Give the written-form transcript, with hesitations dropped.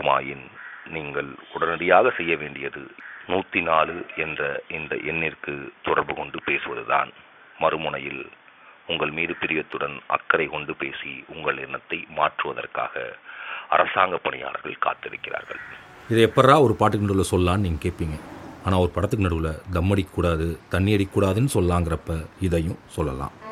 இருக்குமாயின் நீங்கள் உடனடியாக செய்ய வேண்டியது 104 என்ற இந்த எண்ணிற்கு தொடர்பு கொண்டு பேசுவதுதான். மறுமுனையில் உங்கள் மீது பிரியத்துடன் அக்கறை கொண்டு பேசி உங்கள் எண்ணத்தை மாற்றுவதற்காக அரசாங்க பணியாளர்கள் காத்திருக்கிறார்கள். இதை எப்படா ஒரு பாட்டுக்கு நடுவில் சொல்லலான்னு நீங்கள் கேட்பீங்க. ஆனால் ஒரு படத்துக்கு நடுவில் தம் அடிக்கக்கூடாது, தண்ணி அடிக்கக்கூடாதுன்னு சொல்லாங்கிறப்ப இதையும் சொல்லலாம்.